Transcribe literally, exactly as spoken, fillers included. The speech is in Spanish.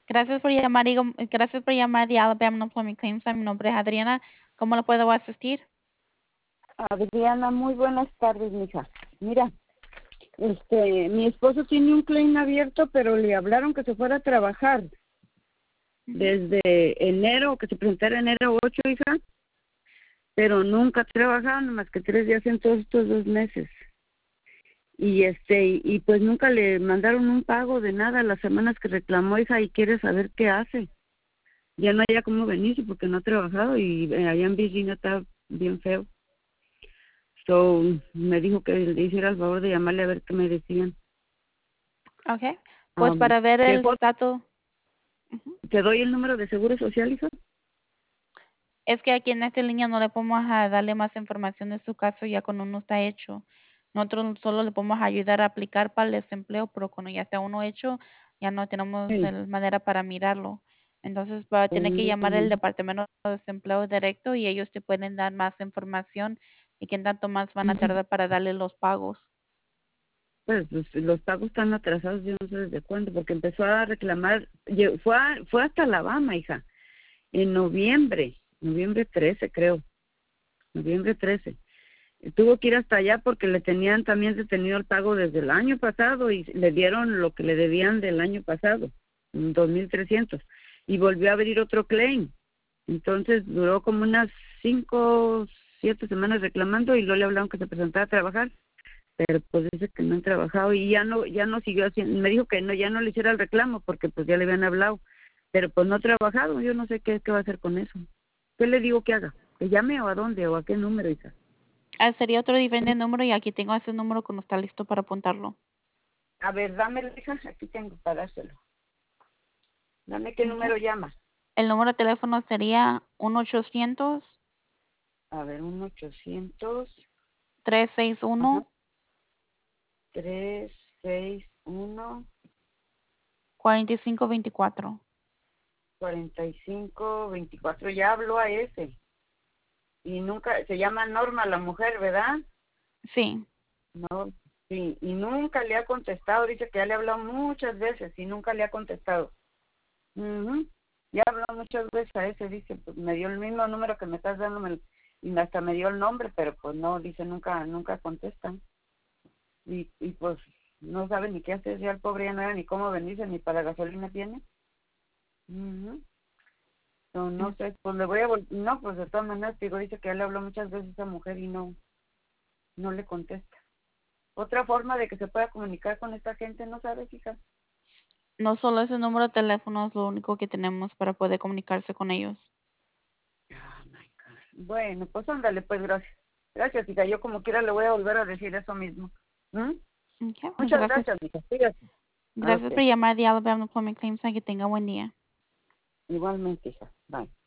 Gracias por llamar, digo, gracias por llamar de Alabama Unemployment Claims. Mi nombre es Adriana. ¿Cómo le puedo asistir? Adriana, muy buenas tardes, mija. Mira, este, mi esposo tiene un claim abierto, pero le hablaron que se fuera a trabajar Ujú. desde enero, que se presentara enero ocho, hija, pero nunca ha trabajado, más que tres días en todos estos dos meses. Y este, y, y pues nunca le mandaron un pago de nada las semanas que reclamó, hija, y quiere saber qué hace. Ya no haya cómo venirse porque no ha trabajado y eh, allá en Virginia está bien feo. So, me dijo que le hiciera el favor de llamarle a ver qué me decían. Okay. Pues Um, para ver ¿qué el fue? estatus. Ujú. ¿Te doy el número de seguro social, hija? Es que aquí en esta línea no le podemos a darle más información de su caso ya cuando uno está hecho. Nosotros solo le podemos ayudar a aplicar para el desempleo, pero cuando ya está uno hecho, ya no tenemos Sí. el- manera para mirarlo. Entonces va a tener que llamar al Mm, departamento de desempleo directo y ellos te pueden dar más información y qué tanto más van a ujú. tardar para darle los pagos. Pues los, los pagos están atrasados, yo no sé desde cuándo, porque empezó a reclamar, lle- fue, a- fue hasta Alabama, hija, en noviembre, noviembre trece, creo, noviembre trece. Tuvo que ir hasta allá porque le tenían también detenido el pago desde el año pasado y le dieron lo que le debían del año pasado, dos mil trescientos, y volvió a abrir otro claim. Entonces duró como unas cinco, siete semanas reclamando y luego le hablaron que se presentara a trabajar, pero pues dice que no han trabajado y ya no, ya no siguió haciendo, me dijo que no, ya no le hiciera el reclamo porque pues ya le habían hablado, pero pues no ha trabajado, yo no sé qué, qué va a hacer con eso. ¿Qué le digo que haga? ¿Que llame o a dónde o a qué número, hija? Ah, sería otro diferente número y aquí tengo ese número cuando está listo para apuntarlo. A ver, dámelo, hija, aquí tengo para dárselo. Dame qué Okay. número llama. El número de teléfono sería uno ochocientos, A ver, un ochocientos, tres seis ajá, uno, tres seis uno, cuatro cinco dos cuatro. cuarenta y cinco veinticuatro. Ya habló a ese. Y nunca, se llama Norma la mujer, ¿verdad? Sí. No, sí, y nunca le ha contestado. Dice que ya le ha hablado muchas veces y nunca le ha contestado. Ujú. Ya habló muchas veces a ese, dice, pues me dio el mismo número que me estás dando me- y hasta me dio el nombre, pero pues no, dice, nunca, nunca contestan. Y, y pues no sabe ni qué hacer, ya el pobre ya no era ni cómo venirse, ni para gasolina tiene. Ujú. No, no sé, pues le voy a vol- no, pues de todas maneras, digo, dice que ya le habló muchas veces a esa mujer y no, no le contesta. Otra forma de que se pueda comunicar con esta gente, ¿no sabes, hija? No solo ese número de teléfono es lo único que tenemos para poder comunicarse con ellos. Oh, my God. Bueno, pues ándale, pues gracias. Gracias, hija. Yo como quiera le voy a volver a decir eso mismo. ¿Mm? Okay. Muchas Gracias. gracias, hija. Fíjate. Gracias por Ok. llamar de Alabama Employment Claims. Que tenga buen día. Igualmente, hija. Bye.